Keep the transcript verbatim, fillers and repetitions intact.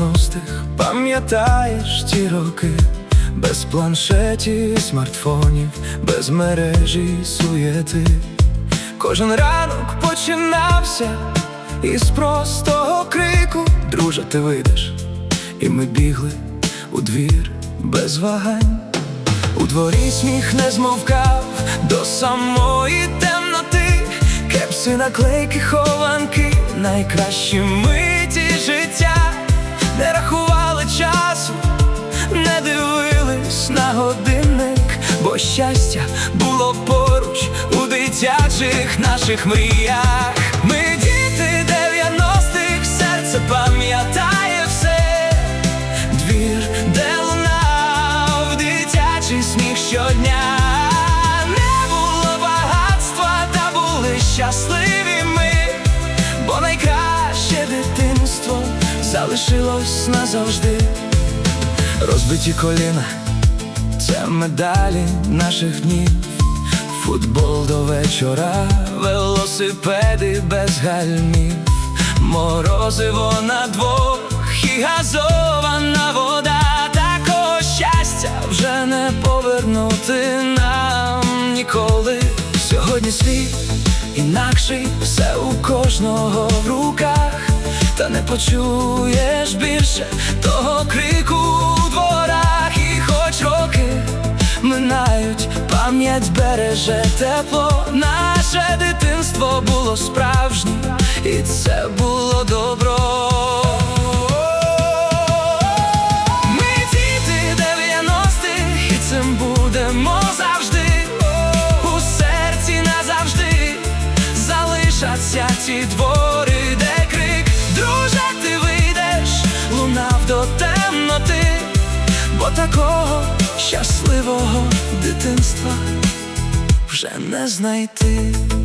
дев'яностих, пам'ятаєш ті роки, без планшетів, смартфонів, без мережі суєти. Кожен ранок починався із простого крику: друже, ти вийдеш? І ми бігли у двір без вагань. У дворі сміх не змовкав до самої темноти. Кепси, наклейки, хованки, найкращі миті життя. Не рахували часу, не дивились на годинник, бо щастя було поруч у дитячих наших мріях. Ми діти дев'яностих, серце пам'ятає все. Двір, де лунав дитячий сміх щодня. Не було багатства, та були щасливі ми, бо найкраще дитинство залишилось назавжди. Розбиті коліна – це медалі наших днів. Футбол до вечора, велосипеди без гальмів. Морозиво на двох і газована вода. Такого щастя вже не повернути нам ніколи. Сьогодні світ інакший, все у кожного в руках. Та не почуєш більше того крику у дворах. І хоч роки минають, пам'ять береже тепло. Наше дитинство було справжнє, і це було добро. Ми діти дев'яностих, і цим будемо завжди. У серці назавжди залишаться ті двори, де крик: друже, ти вийдеш? Лунав до темноти, бо такого щасливого дитинства вже не знайти.